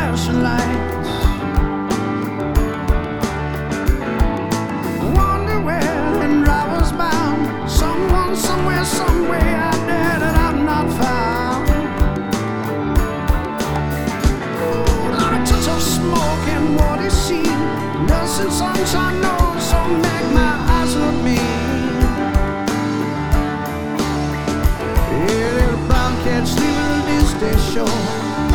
flashing lights. Wonder where and drivers bound. Someone, somewhere, somewhere out there that I've not found. Ooh, like a touch of smoke and what is seen. Dust and sunshine, no